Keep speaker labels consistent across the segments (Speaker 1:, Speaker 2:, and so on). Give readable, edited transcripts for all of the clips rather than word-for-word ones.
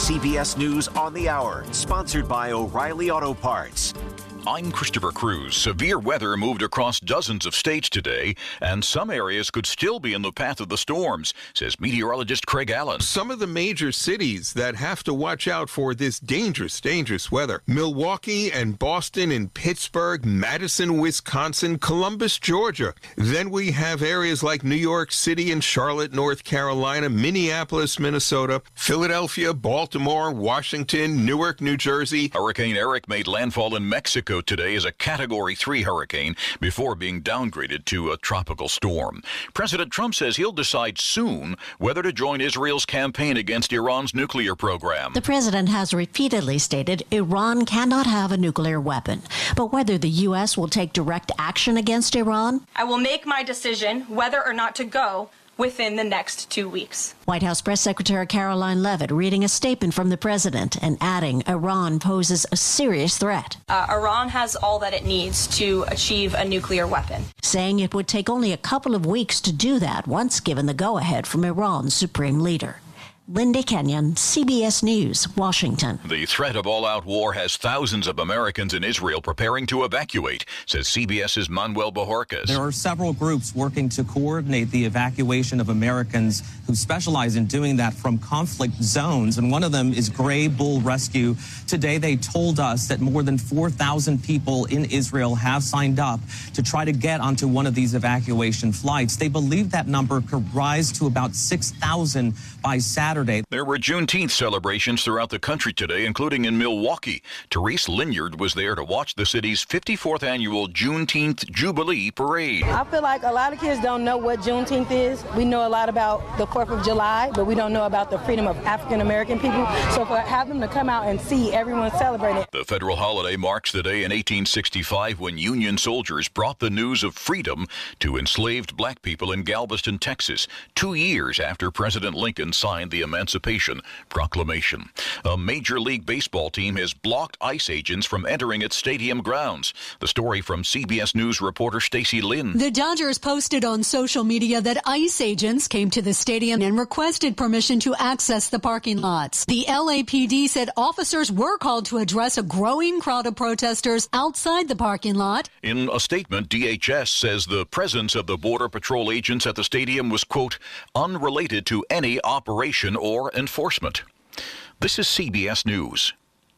Speaker 1: CBS News on the Hour, sponsored by O'Reilly Auto Parts.
Speaker 2: I'm Christopher Cruz. Severe weather moved across dozens of states today, and some areas could still be in the path of the storms, says meteorologist Craig Allen.
Speaker 3: Some of the major cities that have to watch out for this dangerous weather: Milwaukee and Boston and Pittsburgh, Madison, Wisconsin, Columbus, Georgia. Then we have areas like New York City and Charlotte, North Carolina, Minneapolis, Minnesota, Philadelphia, Baltimore, Washington, Newark, New Jersey.
Speaker 2: Hurricane Eric made landfall in Mexico today as a Category 3 hurricane before being downgraded to a tropical storm. President Trump says he'll decide soon whether to join Israel's campaign against Iran's nuclear program.
Speaker 4: The president has repeatedly stated Iran cannot have a nuclear weapon. But whether the U.S. will take direct action against Iran?
Speaker 5: I will make my decision whether or not to go within the next 2 weeks.
Speaker 4: White House Press Secretary Caroline Leavitt reading a statement from the president and adding Iran poses a serious threat.
Speaker 5: Iran has all that it needs to achieve a nuclear weapon.
Speaker 4: Saying it would take only a couple of weeks to do that once given the go-ahead from Iran's supreme leader. Linda Kenyon, CBS News, Washington.
Speaker 2: The threat of all-out war has thousands of Americans in Israel preparing to evacuate, says CBS's Manuel Bojorquez.
Speaker 6: There are several groups working to coordinate the evacuation of Americans who specialize in doing that from conflict zones, and one of them is Gray Bull Rescue. Today they told us that more than 4,000 people in Israel have signed up to try to get onto one of these evacuation flights. They believe that number could rise to about 6,000 by Saturday.
Speaker 2: There were Juneteenth celebrations throughout the country today, including in Milwaukee. Therese Linyard was there to watch the city's 54th annual Juneteenth Jubilee Parade.
Speaker 7: I feel like a lot of kids don't know what Juneteenth is. We know a lot about the 4th of July, but we don't know about the freedom of African American people. So for have them to come out and see everyone celebrating.
Speaker 2: The federal holiday marks the day in 1865 when Union soldiers brought the news of freedom to enslaved black people in Galveston, Texas, 2 years after President Lincoln signed the Emancipation Proclamation. A Major League Baseball team has blocked ICE agents from entering its stadium grounds. The story from CBS News reporter Stacy Lynn.
Speaker 8: The Dodgers posted on social media that ICE agents came to the stadium and requested permission to access the parking lots. The LAPD said officers were called to address a growing crowd of protesters outside the parking lot.
Speaker 2: In a statement, DHS says the presence of the Border Patrol agents at the stadium was, quote, unrelated to any operation or enforcement. This is CBS News.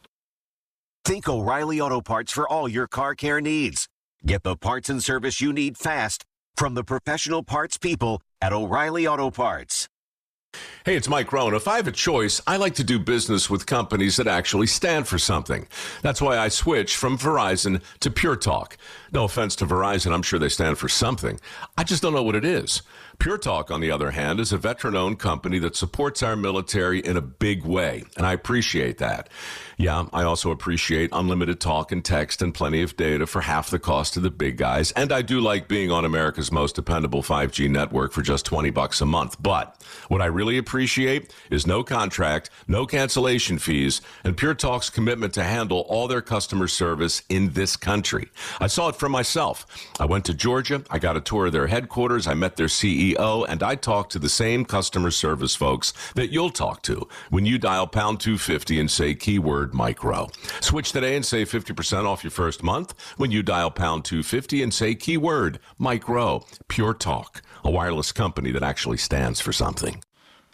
Speaker 1: Think O'Reilly Auto Parts for all your car care needs. Get the parts and service you need fast from the professional parts people at O'Reilly Auto Parts.
Speaker 9: Hey, it's Mike Rohn. If I have a choice, I like to do business with companies that actually stand for something. That's why I switched from Verizon to Pure Talk. No offense to Verizon, I'm sure they stand for something. I just don't know what it is. Pure Talk, on the other hand, is a veteran-owned company that supports our military in a big way, and I appreciate that. Yeah, I also appreciate unlimited talk and text and plenty of data for half the cost of the big guys, and I do like being on America's most dependable 5G network for just $20 a month. But what I really appreciate is no contract, no cancellation fees, and Pure Talk's commitment to handle all their customer service in this country. I saw it for myself. I went to Georgia, I got a tour of their headquarters, I met their CEO, and I talked to the same customer service folks that you'll talk to when you dial pound 250 and say keyword micro. Switch today and save 50% off your first month when you dial pound 250 and say keyword micro. Pure Talk, a wireless company that actually stands for something.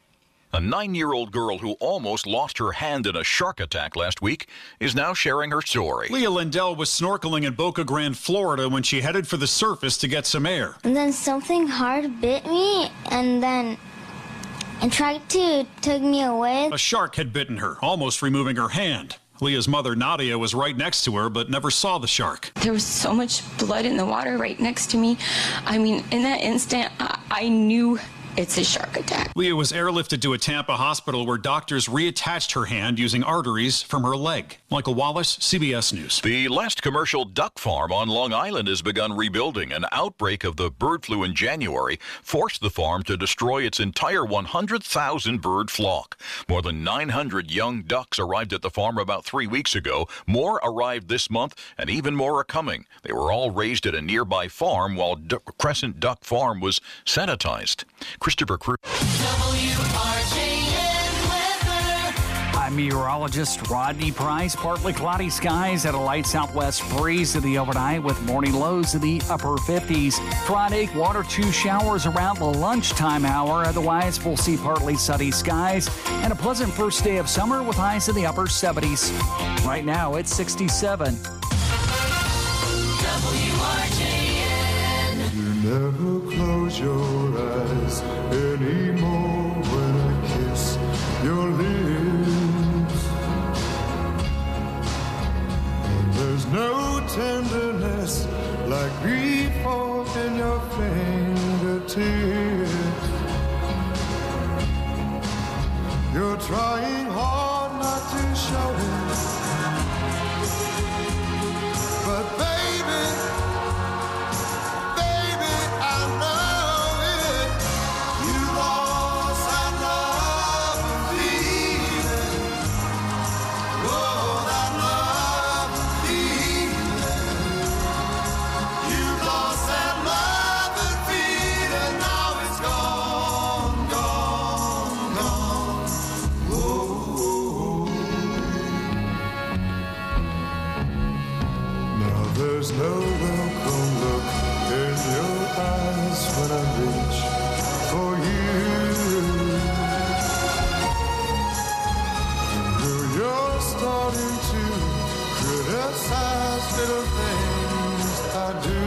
Speaker 2: A 9-year-old girl who almost lost her hand in a shark attack last week is now sharing her story.
Speaker 10: Leah Lindell was snorkeling in Boca Grande, Florida when she headed for the surface to get some air.
Speaker 11: And then something hard bit me, and then it tried to take me away.
Speaker 10: A shark had bitten her, almost removing her hand. Leah's mother, Nadia, was right next to her, but never saw the shark.
Speaker 12: There was so much blood in the water right next to me. I mean, in that instant, I knew it's a shark attack.
Speaker 10: Leah was airlifted to a Tampa hospital where doctors reattached her hand using arteries from her leg. Michael Wallace, CBS News.
Speaker 2: The last commercial duck farm on Long Island has begun rebuilding. An outbreak of the bird flu in January forced the farm to destroy its entire 100,000 bird flock. More than 900 young ducks arrived at the farm about 3 weeks ago. More arrived this month, and even more are coming. They were all raised at a nearby farm while Crescent Duck Farm was sanitized. Christopher Cruz.
Speaker 13: I'm meteorologist Rodney Price. Partly cloudy skies at a light southwest breeze to the overnight with morning lows in the upper 50s. Friday, 1 or 2 showers around the lunchtime hour. Otherwise, we'll see partly sunny skies and a pleasant first day of summer with highs in the upper 70s. Right now, it's 67.
Speaker 14: WRJN. You never close your eyes anymore when I kiss your lips. And there's no tenderness like before in your fingertips. You're trying hard not to show it, but baby, I know it. You lost that love and feeling. Oh, that love and feeling. You lost that love and feeling. Now it's gone, gone, gone. Oh. Now there's no welcome look in your eyes when I reach for you. And you're starting to criticize little things I do.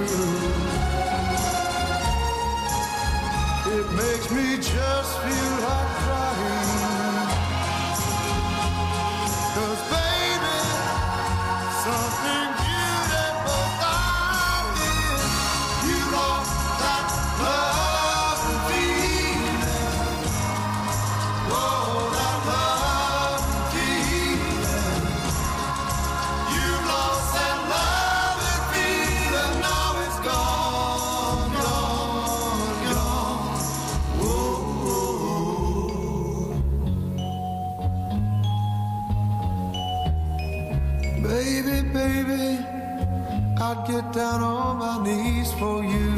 Speaker 14: It makes me just feel like crying. 'Cause baby, something beautiful got in. You lost that love and feeling. Oh, that love and feeling. You lost that love and feeling. Now it's gone, gone, gone. Whoa. Baby, baby, I'd get down on my knees for you.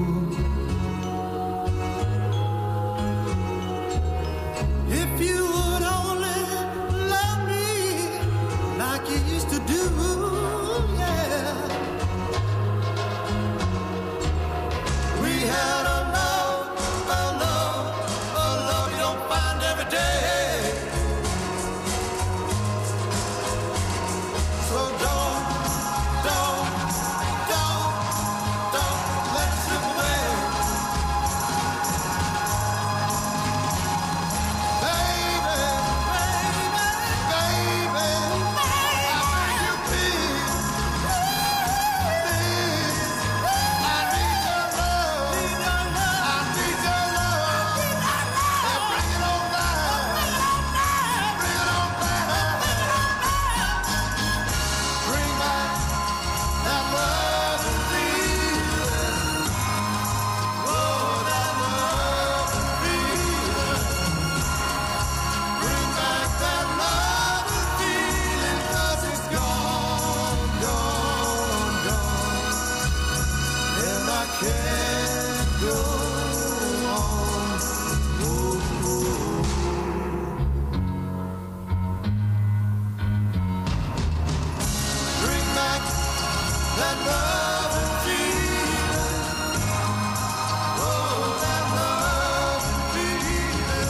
Speaker 14: If you would only love me like you used to do, yeah. We had a love you don't find every day. So don't let it slip away. Baby, I beg you please, I need your love, I need your love, and bring it on down, bring it on down, bring back that love and feeling. Oh, that love and feeling. Bring back that love and feeling, 'cause it's gone, gone, gone. And I can't go on. Bring back that love and feeling. Oh, that love and feeling.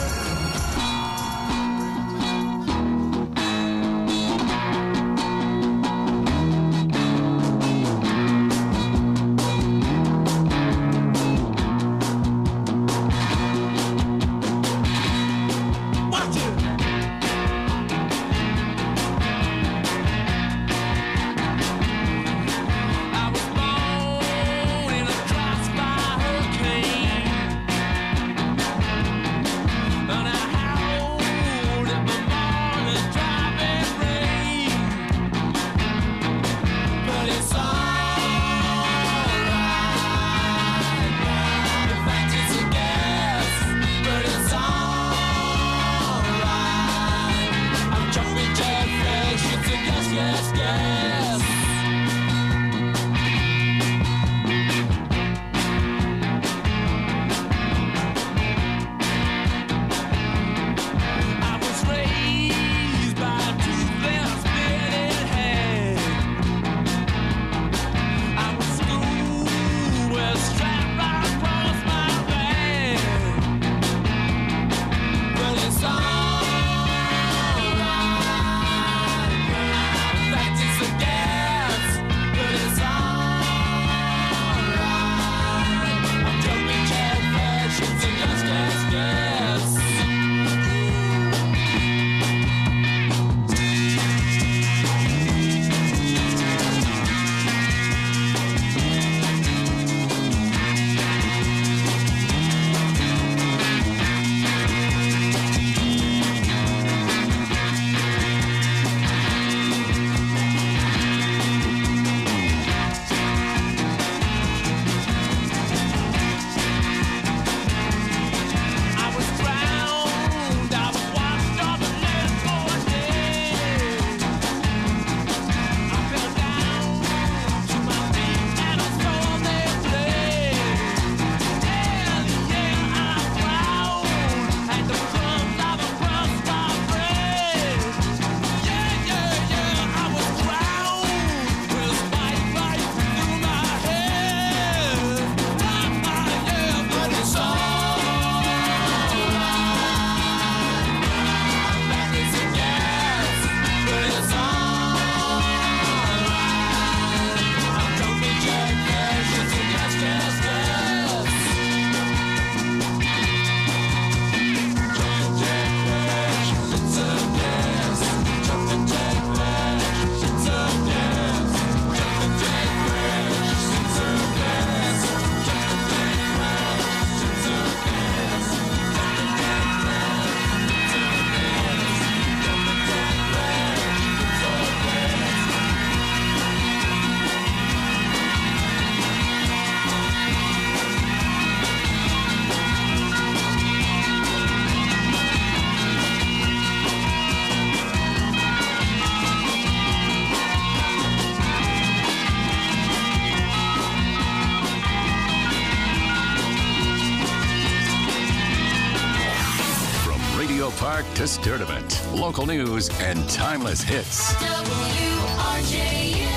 Speaker 15: Auto Park to Sturdivant. Local news and timeless hits.
Speaker 14: WRJN.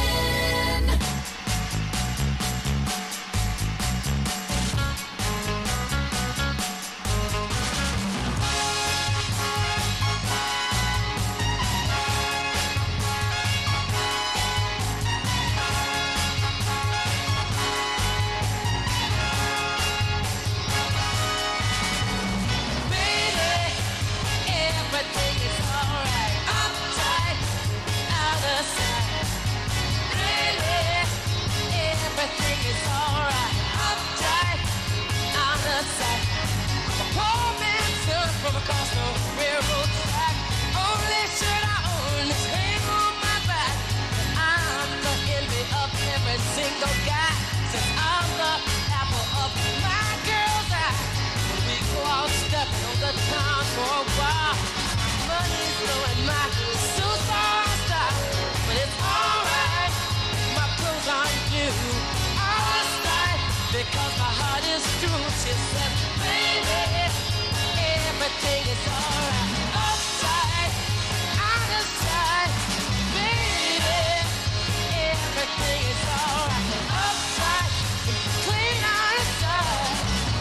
Speaker 14: Single guy, since I'm the apple of my girl's eye. We go out stepping on the town for a while. Money's blowing my suits all style, but it's alright. My clothes aren't new, all right, because my heart is true. She says, baby, everything is alright. Upside, out of sight, baby, everything is alright. Upside, clean outside.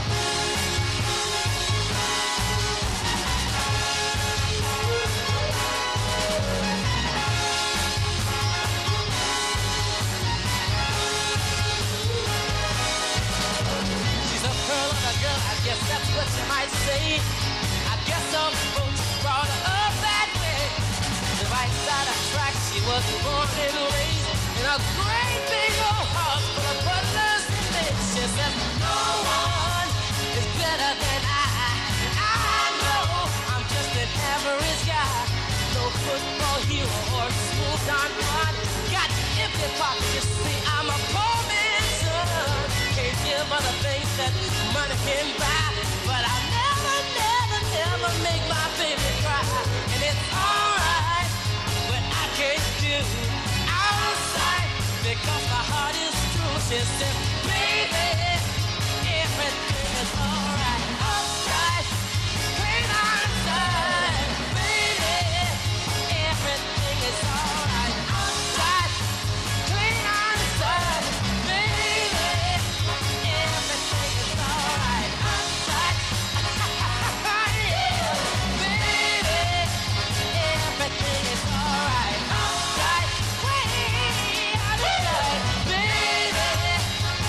Speaker 14: She's a pearl of a girl, I guess that's what you might say. I guess some folks brought her up that way. The right side of track, she was born and raised in a great big old house full of butlers and maids. She says, no one is better than I. And I know I'm just an average guy. No football hero or smooth Don Juan. Got empty pockets, you see, I'm a poor man's son. Can't give other things that money can buy. But I never, never, never make my baby cry. And it's alright, but I can't do outside because my heart is true. She said, baby, everything is alright. Outside, clean outside. Baby, everything is alright. Outside, clean outside. Baby, everything is alright. Outside, yeah. Baby, everything is alright. Outside, way outside. Baby,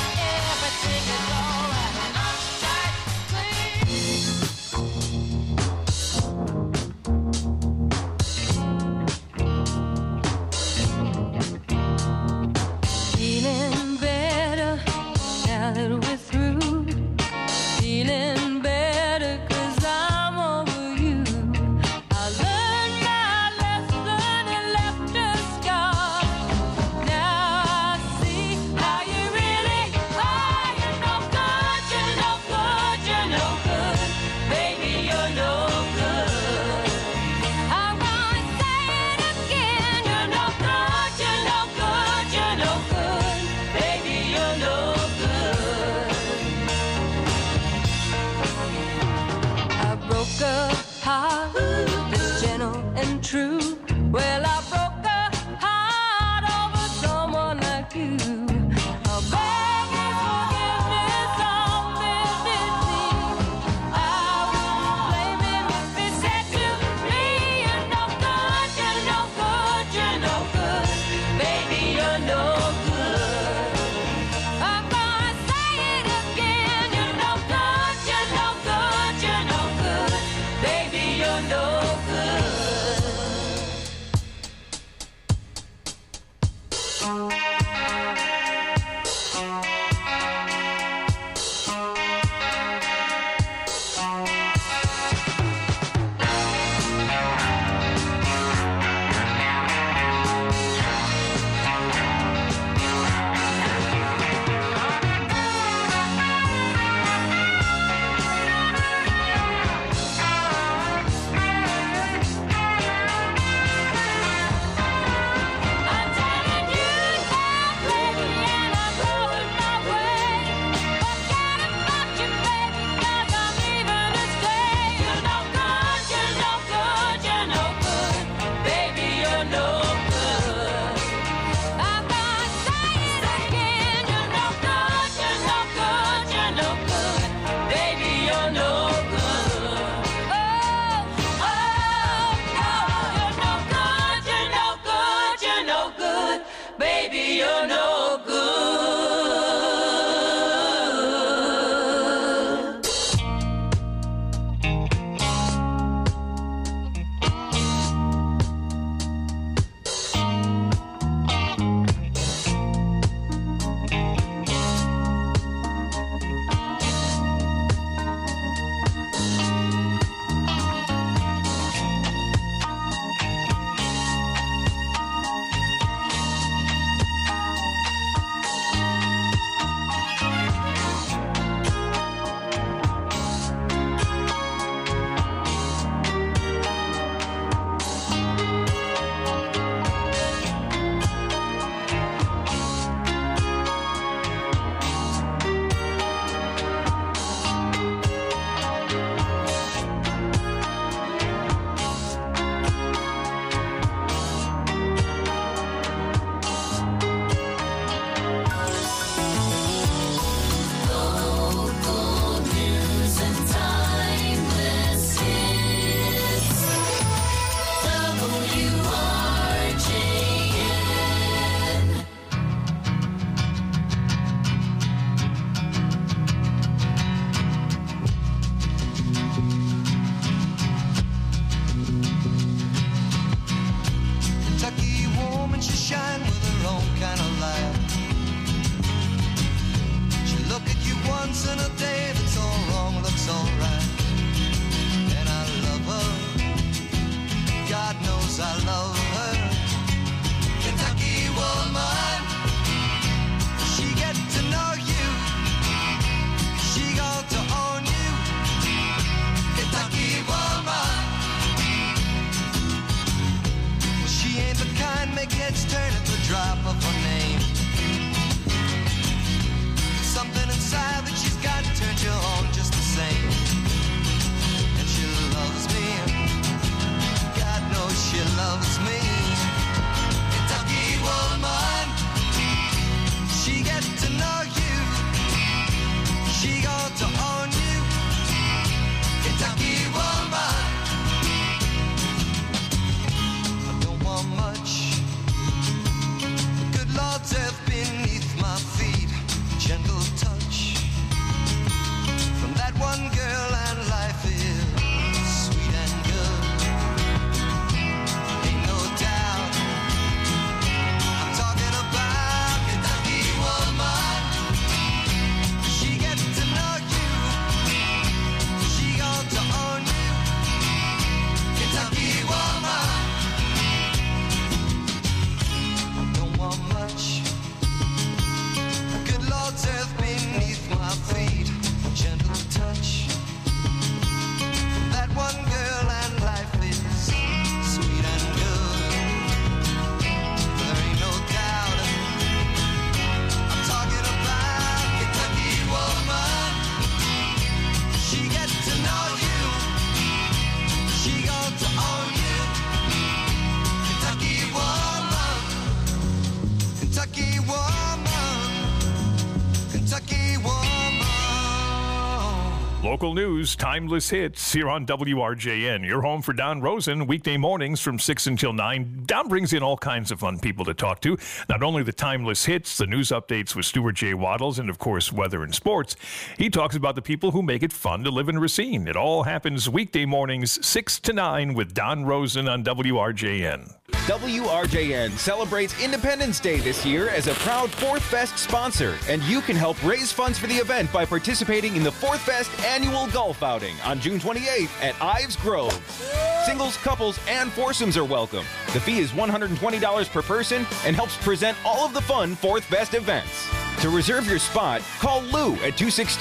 Speaker 16: Local news, timeless hits here on WRJN. Your home for Don Rosen, weekday mornings from 6 until 9. Don brings in all kinds of fun people to talk to. Not only the timeless hits, the news updates with Stuart J. Waddles, and of course, weather and sports. He talks about the people who make it fun to live in Racine. It all happens weekday mornings 6 to 9 with Don Rosen on WRJN.
Speaker 17: WRJN celebrates Independence Day this year as a proud Fourth Fest sponsor, and you can help raise funds for the event by participating in the Fourth Fest annual golf outing on June 28th at Ives Grove. Singles, couples, and foursomes are welcome. The fee is $120 per person and helps present all of the fun Fourth Fest events. To reserve your spot, call Lou at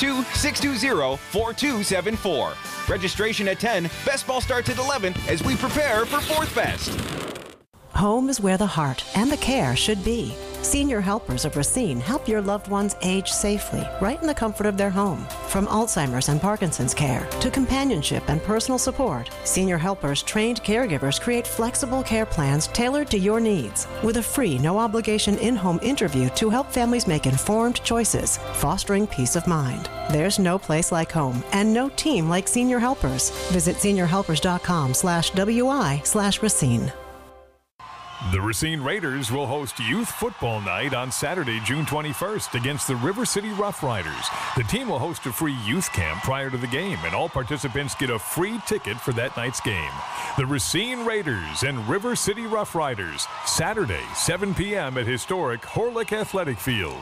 Speaker 17: 262-620-4274. Registration at 10, best ball starts at 11 as we prepare for Fourth Fest.
Speaker 18: Home is where the heart and the care should be. Senior Helpers of Racine help your loved ones age safely, right in the comfort of their home. From Alzheimer's and Parkinson's care to companionship and personal support, Senior Helpers trained caregivers create flexible care plans tailored to your needs, with a free, no-obligation in-home interview to help families make informed choices, fostering peace of mind. There's no place like home and no team like Senior Helpers. Visit seniorhelpers.com/WI/Racine.
Speaker 16: The Racine Raiders will host Youth Football Night on Saturday, June 21st against the River City Rough Riders. The team will host a free youth camp prior to the game, and all participants get a free ticket for that night's game. The Racine Raiders and River City Rough Riders, Saturday, 7 p.m. at historic Horlick Athletic Field.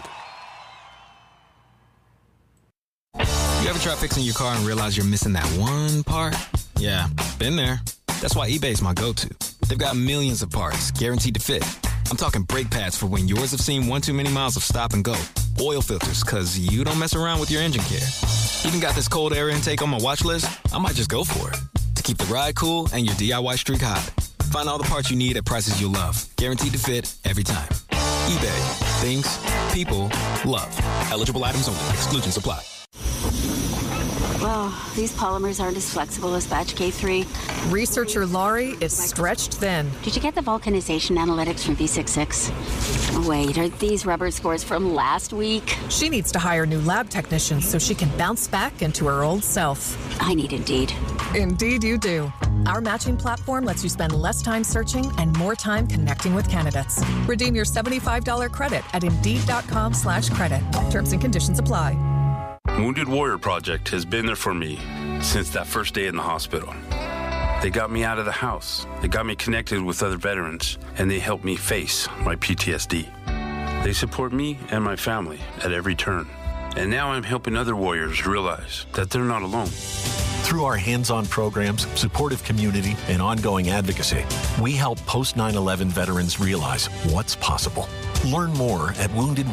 Speaker 19: You ever try fixing your car and realize you're missing that one part? Yeah, been there. That's why eBay's my go-to. They've got millions of parts, guaranteed to fit. I'm talking brake pads for when yours have seen one too many miles of stop and go. Oil filters, because you don't mess around with your engine care. Even got this cold air intake on my watch list. I might just go for it. To keep the ride cool and your DIY streak hot. Find all the parts you need at prices you'll love. Guaranteed to fit every time. eBay. Things people love. Eligible items only. Exclusions apply.
Speaker 20: Well, these polymers aren't as flexible as batch K3.
Speaker 21: Researcher Laurie is stretched thin.
Speaker 20: Did you get the vulcanization analytics from V66? Wait, are these rubber scores from last week?
Speaker 21: She needs to hire new lab technicians so she can bounce back into her old self.
Speaker 20: I need Indeed.
Speaker 21: Indeed you do. Our matching platform lets you spend less time searching and more time connecting with candidates. Redeem your $75 credit at Indeed.com/credit. Terms and conditions apply.
Speaker 22: Wounded Warrior Project has been there for me since that first day in the hospital. They got me out of the house. They got me connected with other veterans, and they helped me face my PTSD. They support me and my family at every turn. And now I'm helping other warriors realize that they're not alone.
Speaker 23: Through our hands-on programs, supportive community, and ongoing advocacy, we help post-9/11 veterans realize what's possible. Learn more at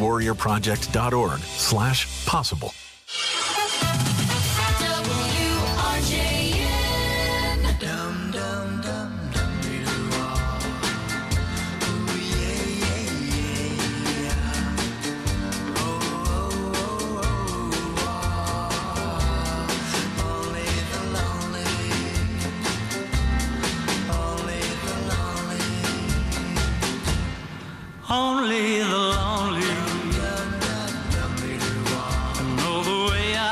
Speaker 23: woundedwarriorproject.org/possible.
Speaker 24: Only the lonely know the way I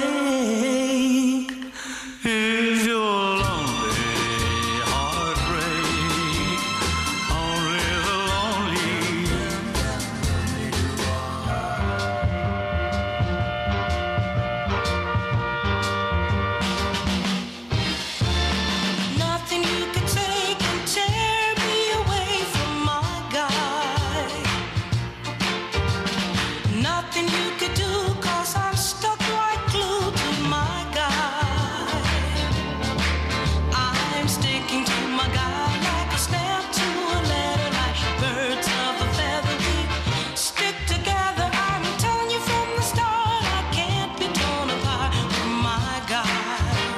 Speaker 14: heartache is your lonely heartbreak. Only the lonely. Nothing you could say can tear me away from my guy. Nothing you could do, 'cause I'm stuck like glue to my guy. I'm sticking to my guy like a snap to a letter, like birds of a feather. We stick together. I'm telling you from the start, I can't be torn apart from my guy.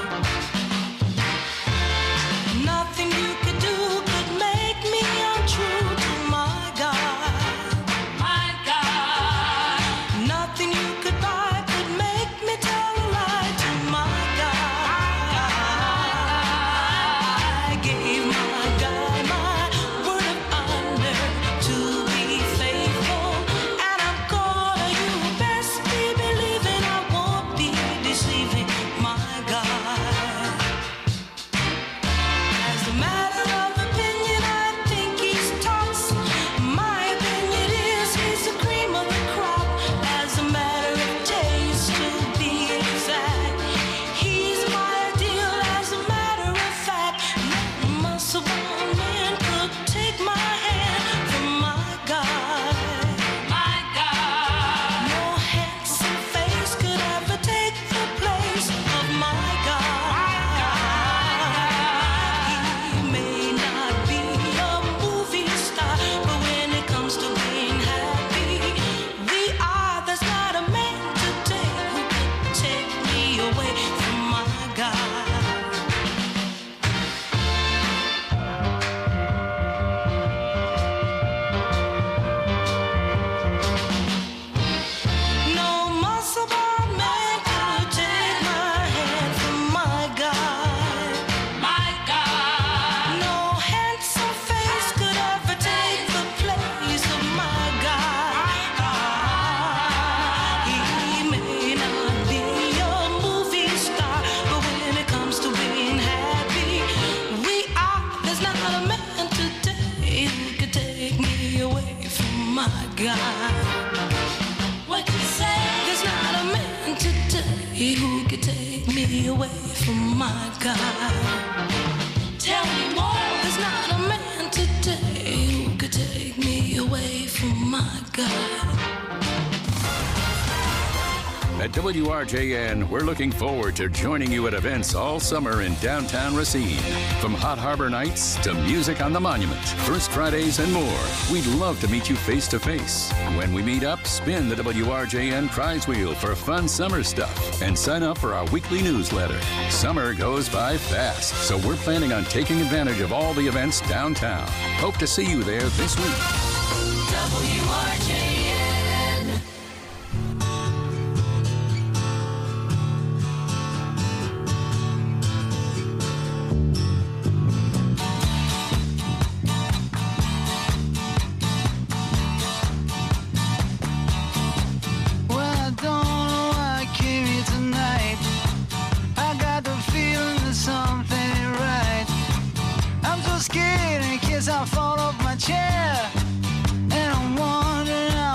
Speaker 14: Nothing you could do could make me untrue to my guy. My guy. Nothing you could buy could make me tell a lie to my guy. I gave my guy my word of honor to be faithful, and I'm gonna, you best be believing I won't be deceiving my guy. As a matter of opinion, I think he's tops. My opinion is he's the cream of the crop. As a matter of taste, to be exact, he's my ideal. As a matter of fact, no muscle-bound man could take my hand from my guy. My guy. No handsome face could ever take the place of my guy. He may not be a movie star, but when it comes to being happy, we are. There's not a man today who could take me away from my guy. No muscle-bound man could take my hand from my guy. My guy. No handsome face could ever take the place of my guy. He may not be a movie star, but when it comes to being happy, we are. There's not a man today who could take me away from my guy. What you say? There's not a man today who could take me away from my guy. Tell me more. There's not a man today who could take me away from my guy.
Speaker 15: At WRJN, we're looking forward to joining you at events all summer in downtown Racine. From Hot Harbor Nights to music on the Monument, First Fridays, and more. We'd love to meet you face to face. When we meet up, spin the WRJN prize wheel for fun summer stuff and sign up for our weekly newsletter. Summer goes by fast, so we're planning on taking advantage of all the events downtown. Hope to see you there this week.
Speaker 14: WRJN.
Speaker 3: Well, I don't know why I came here tonight. I got the feeling that something ain't right. I'm so scared in case I fall off my chair, and I'm wondering how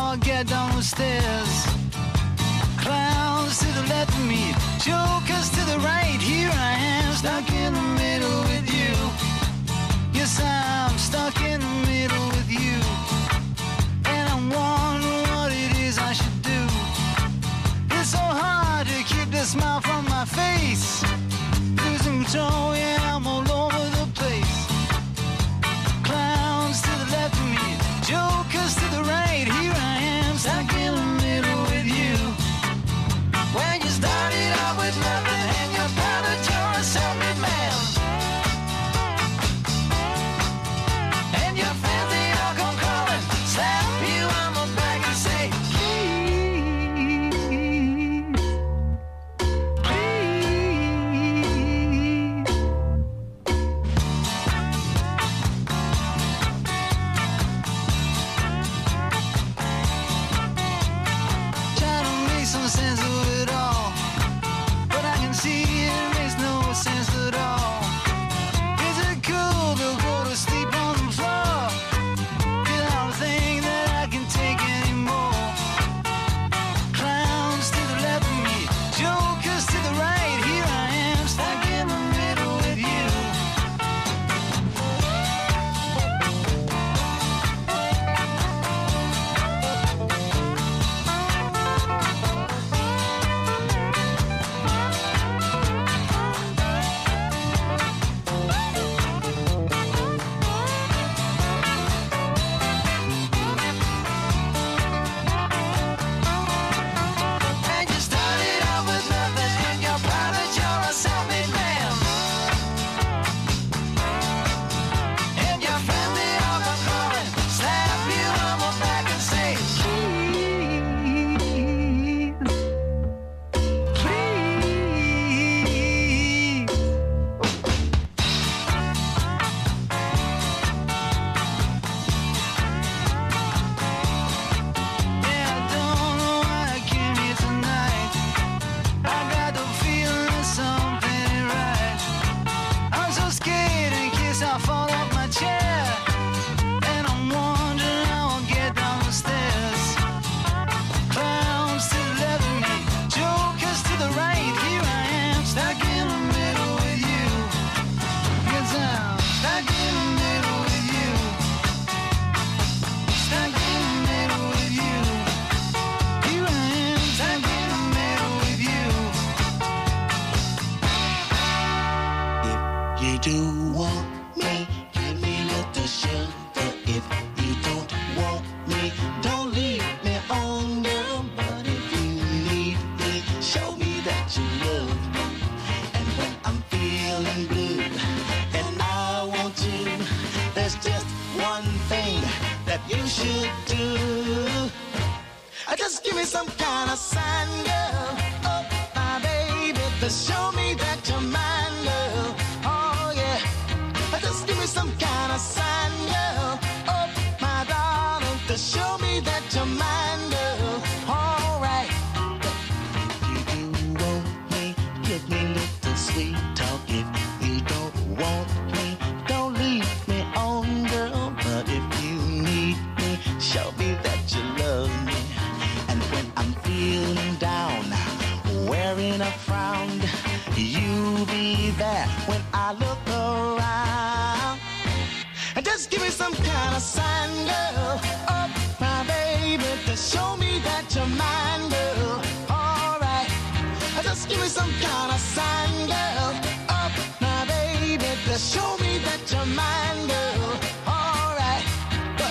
Speaker 3: you do want me, give me little sugar. If you don't want me, don't leave me on, girl. But if you need me, show me that you love me. And when I'm feeling blue and I want you, there's just one thing that you should do. Just give me some kind of sign, girl. Oh, my baby, to show me that you're mine, girl. Oh, yeah. Just give me some kind of sign, girl. Oh, my darling, to show me that you're mine, girl. All right. If you do want me, give me little sweet talk. If you don't want me, don't leave me on, girl. But if you need me, show me that you love me. And when I'm feeling down, wearing a frown, you be there when I look around. And just give me some kind of sign, girl. Oh, my baby, to show me that you're mine, girl. All right. Just give me some kind of sign, girl. Oh, my baby, to show me that you're mine, girl. All right. But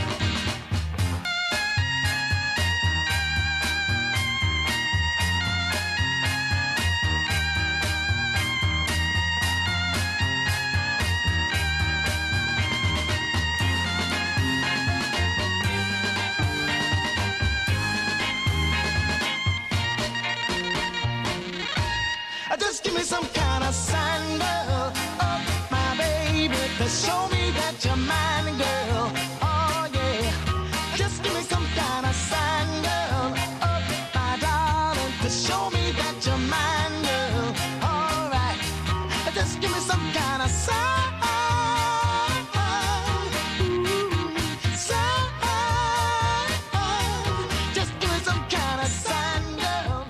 Speaker 3: just give me some kind of sign, girl. Oh, my baby, to show me that you're mine, girl. Oh, yeah. Just give me some kind of sign, girl. Oh, my darling, to show me that you're mine, girl. All right. Just give me some kind of sign. Just give me some kind of sign, girl.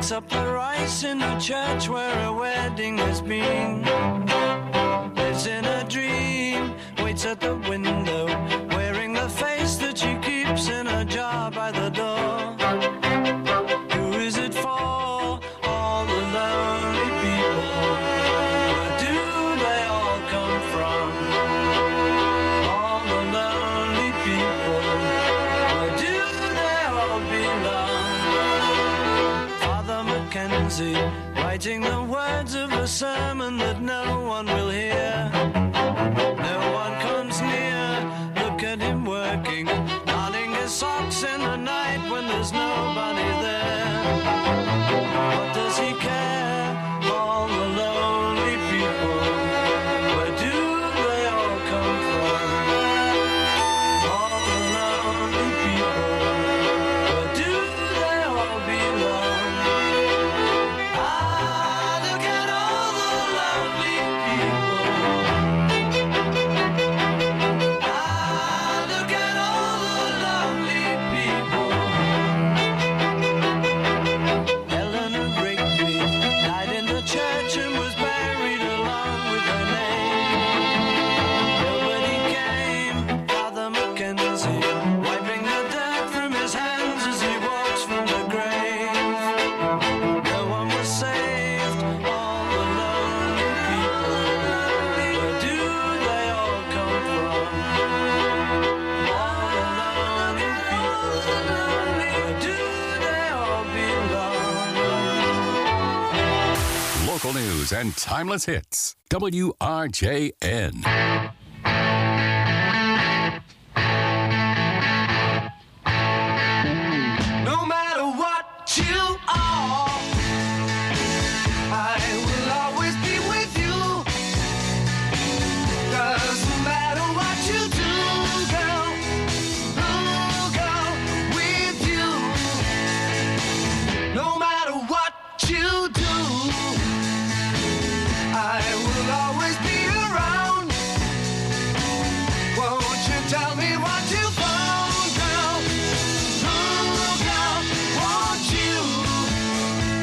Speaker 3: Picks up the rice in the church where a wedding has been. Lives in a dream, waits at the window, wearing the face that she keeps in a jar by the door. Who is it for? All the lonely people. Where do they all come from? All the lonely people. Where do they all belong? Father Mackenzie, writing the words of a sermon that no one will hear. No one comes near. Look at him working, darning his socks in the night when there's nobody there. What does he care? All the lonely people. Where do they all come from? All the lonely people. Where do they all belong? Ah, look at all the lonely people. Ah, look at all the lonely people. Eleanor Rigby died in the church and was buried along with her name. Nobody came. Father Mackenzie, wiping the dirt from his hands as he walks from the grave. No one was saved. All the lonely people. Where do they all come from? All the lonely people. Where do they all belong?
Speaker 15: Local news and timeless hits. WRJN.
Speaker 3: No matter what you are, I will always be with you. Doesn't matter what you do, girl, with you. No matter what you do, I will always be around. Won't you tell me what you found, girl? Girl, won't you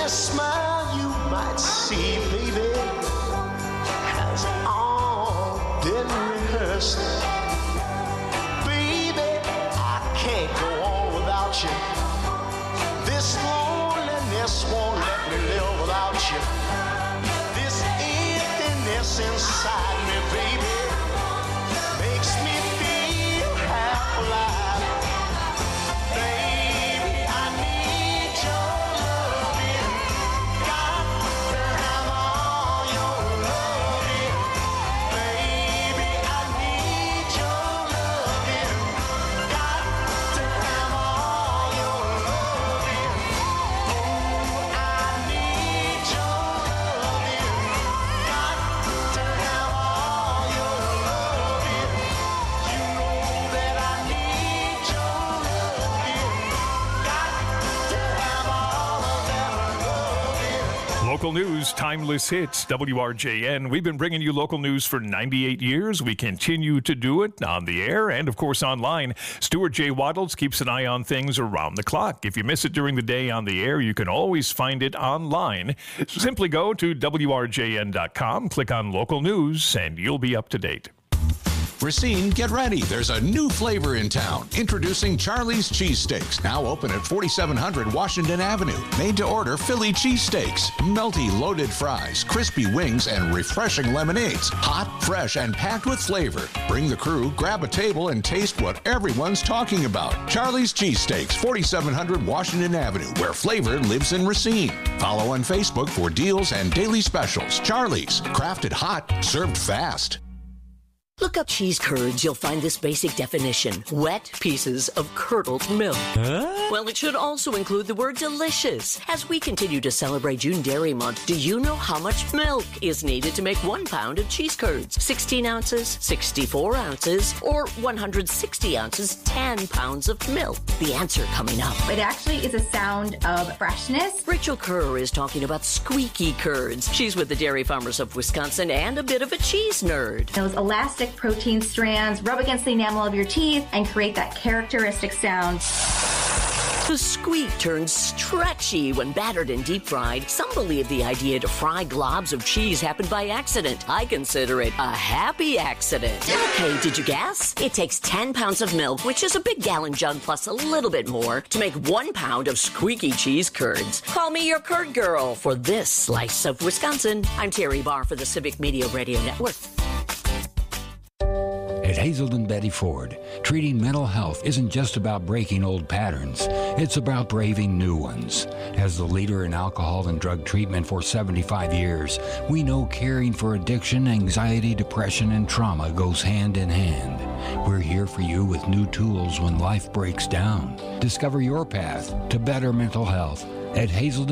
Speaker 3: this smile you might see, baby, has all been rehearsed. Baby, I can't go on without you. This loneliness won't let me live without you. This emptiness inside me, baby, makes me feel half alive. Baby, I need your loving. Got to have all your loving. Baby, I need your loving. Got to have all your loving. Oh, I need your loving. Got to have all your loving. You know that I need your loving. Got to have all of that loving.
Speaker 16: Local news, timeless hits, WRJN. We've been bringing you local news for 98 years. We continue to do it on the air and, of course, online. Stuart J. Waddles keeps an eye on things around the clock. If you miss it during the day on the air, you can always find it online. Simply go to WRJN.com, click on local news, and you'll be up to date.
Speaker 4: Racine, get ready. There's a new flavor in town. Introducing Charlie's Cheesesteaks. Now open at 4700 Washington Avenue. Made to order Philly cheesesteaks. Melty loaded fries, crispy wings, and refreshing lemonades. Hot, fresh, and packed with flavor. Bring the crew, grab a table, and taste what everyone's talking about. Charlie's Cheesesteaks, 4700 Washington Avenue, where flavor lives in Racine. Follow on Facebook for deals and daily specials. Charlie's, crafted hot, served fast.
Speaker 5: Look up cheese curds, you'll find this basic definition. Wet pieces of curdled milk. Well, it should also include the word delicious. As we continue to celebrate June Dairy Month, do you know how much milk is needed to make 1 pound of cheese curds? 16 ounces, 64 ounces, or 160 ounces, 10 pounds of milk? The answer coming up.
Speaker 6: It actually is a sound of freshness.
Speaker 5: Rachel Kerr is talking about squeaky curds. She's with the Dairy Farmers of Wisconsin and a bit of a cheese nerd.
Speaker 6: Those elastic protein strands rub against the enamel of your teeth and create that characteristic sound.
Speaker 5: The squeak turns stretchy when battered and deep fried. Some believe the idea to fry globs of cheese happened by accident. I consider it a happy accident. Okay, did you guess? It takes 10 pounds of milk, which is a big gallon jug plus a little bit more, to make 1 pound of squeaky cheese curds. Call me your curd girl for this slice of Wisconsin. I'm Terry Barr for the Civic Media Radio Network.
Speaker 24: At Hazelden Betty Ford, treating mental health isn't just about breaking old patterns. It's about braving new ones. As the leader in alcohol and drug treatment for 75 years, we know caring for addiction, anxiety, depression, and trauma goes hand in hand. We're here for you with new tools when life breaks down. Discover your path to better mental health at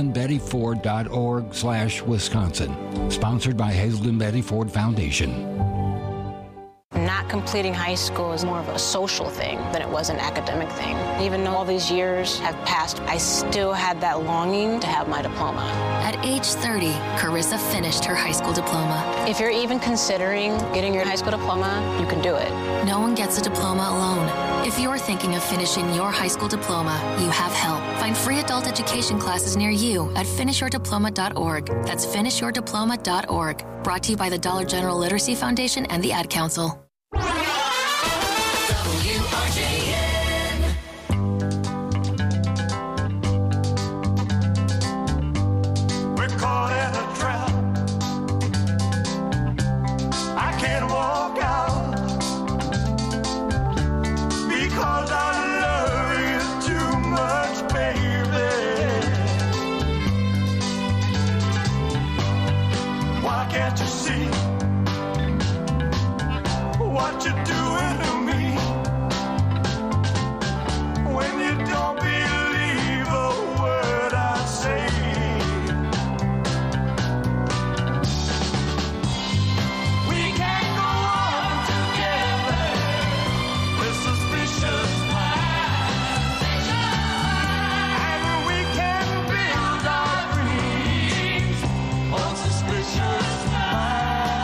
Speaker 24: hazeldenbettyford.org/Wisconsin. Sponsored by Hazelden Betty Ford Foundation.
Speaker 25: Not completing high school is more of a social thing than it was an academic thing. Even though all these years have passed, I still had that longing to have my diploma.
Speaker 26: At age 30, Carissa finished her high school diploma.
Speaker 25: If you're even considering getting your high school diploma, you can do it.
Speaker 26: No one gets a diploma alone. If you're thinking of finishing your high school diploma, you have help. Find free adult education classes near you at finishyourdiploma.org. That's finishyourdiploma.org. Brought to you by the Dollar General Literacy Foundation and the Ad Council.
Speaker 3: We're caught in a trap. I can't walk out because I love you too much, baby. Why can't you see what you're doing to me? When you don't believe a word I say. We can't go on together with suspicious minds. And we can build our dreams on suspicious minds.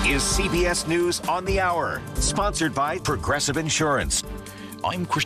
Speaker 1: is CBS News on the Hour, sponsored by Progressive Insurance.
Speaker 2: I'm Christian.